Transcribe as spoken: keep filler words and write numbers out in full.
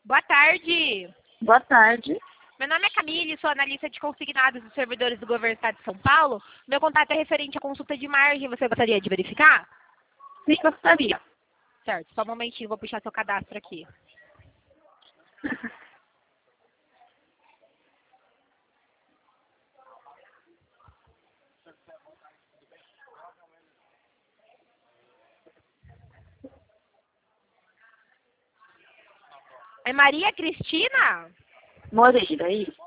Boa tarde. Boa tarde. Meu nome é Camille, sou analista de consignados dos servidores do Governo do Estado de São Paulo. Meu contato é referente à consulta de margem. Você gostaria de verificar? Sim, gostaria. Certo, só um momentinho, vou puxar seu cadastro aqui. É Maria Cristina? Moreira, isso.